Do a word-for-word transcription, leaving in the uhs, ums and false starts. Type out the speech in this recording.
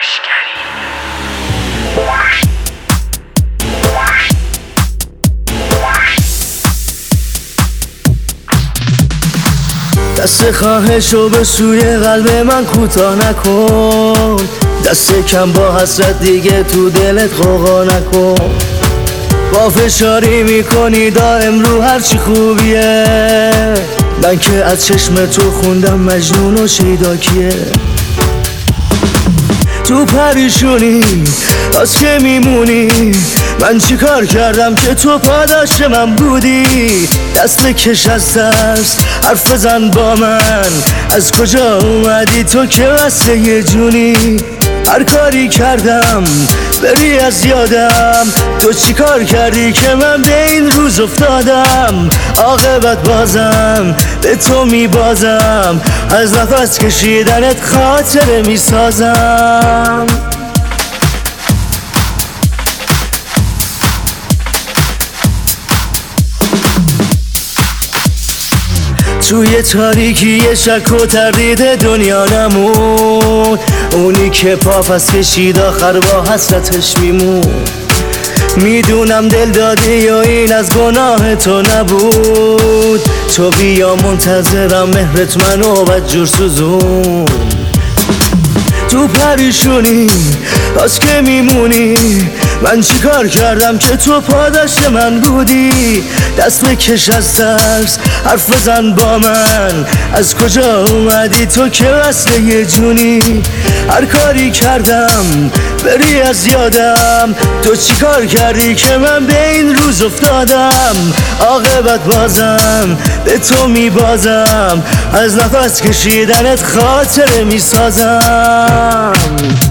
دست خواهشو به سوی قلب من کوتاه نکن، دست کم با حسرت دیگه تو دلت غوغا نکن. با فشاری میکنی دائم رو هرچی خوبیه، من که از چشم تو خوندم مجنون و شیدا کیه. تو پریشونی از که میمونی، من چی کار کردم که تو پاداش من بودی؟ دست بکش از دست حرف بزن با من، از کجا اومدی تو که واسه یه جونی؟ هر کاری کردم بری از یادم، تو چی کار کردی که من به این روز افتادم؟ عاقبت بازم به تو میبازم، از نفس کشیدنت خاطره میسازم. توی تاریکی شک و تردید دنیا نمون، اونی که پافس کشید آخر با حسرتش میمون. میدونم دل دادی یا این از گناه تو نبود، تو بیا منتظرم مهرت منو بدجور سوزون. تو پریشونی از که میمونی، من چی کار کردم که تو پاداش من بودی؟ دست بکش از ترس حرف بزن با من، از کجا اومدی تو که وصله یه جونی؟ هر کاری کردم بری از یادم، تو چی کار کردی که من به این روز افتادم؟ عاقبت بازم به تو میبازم، از نفس کشیدنت خاطره میسازم.